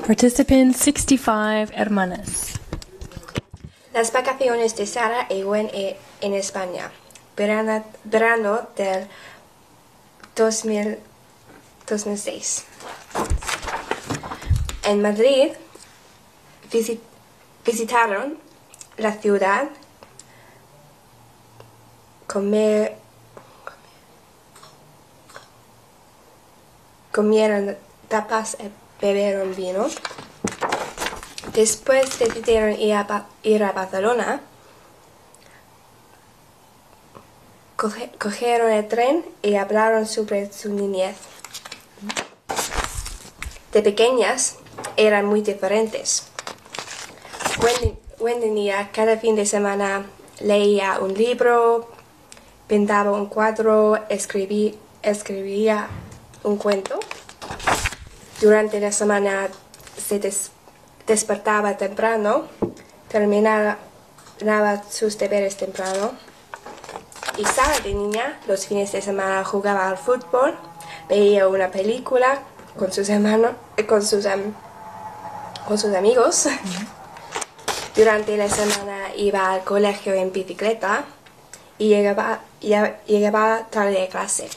Participant 65, hermanas. Las vacaciones de Sara y Gwen en España. Verano del 2006. En Madrid visitaron la ciudad, comieron tapas y bebieron vino. Después decidieron ir a Barcelona. Cogieron el tren y hablaron sobre su niñez. De pequeñas eran muy diferentes. Gwen niña cada fin de semana leía un libro, pintaba un cuadro, escribía un cuento. Durante la semana se despertaba temprano, terminaba sus deberes temprano. Y Sara de niña, los fines de semana jugaba al fútbol, veía una película con sus hermanos, con sus amigos. Durante la semana iba al colegio en bicicleta y llegaba tarde a clase.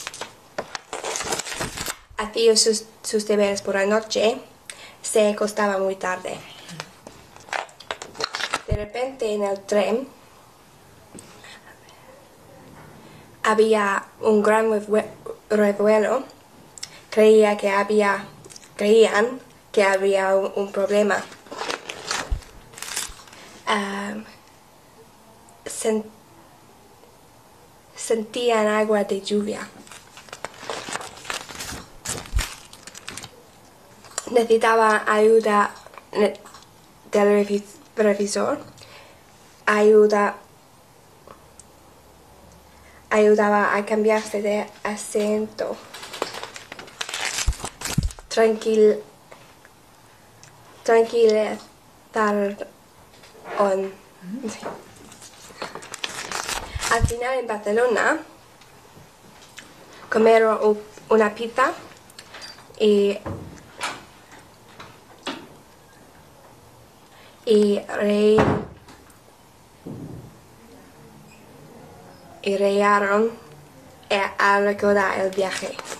Hacía sus deberes por la noche, se acostaba muy tarde. De repente en el tren había un gran revuelo. Creían que había un problema. Sentían agua de lluvia. Necesitaba ayuda del revisor. Ayudaba a cambiarse de asiento. Tranquilizaron. Al final en Barcelona comieron una pizza y reíron al recordar el viaje.